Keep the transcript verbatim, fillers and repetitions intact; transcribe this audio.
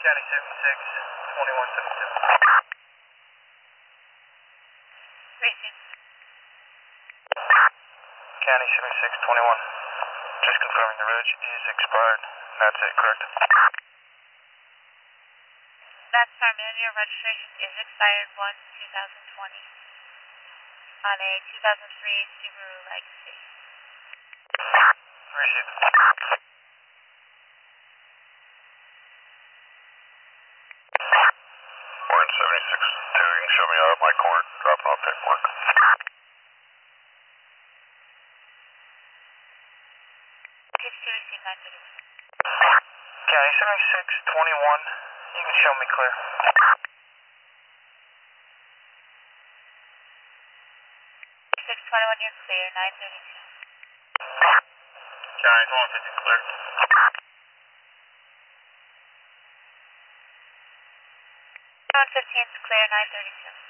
County seventy-six, twenty-one seventy-seven. Racing. County seventy-six, twenty-one. Just confirming the reg is expired. That's it, correct? That's affirmative. Your registration is expired one two thousand twenty on a two thousand three Subaru Legacy. Received. Warren seventy-six, two, you can show me out my corn, dropping off paperwork. Page two, receive nine thirty. County seventy-six, twenty-one, you can show me clear. six twenty-one, you're clear, nine thirty-two. County one fifty, clear. one fifteen is clear, nine thirty-two.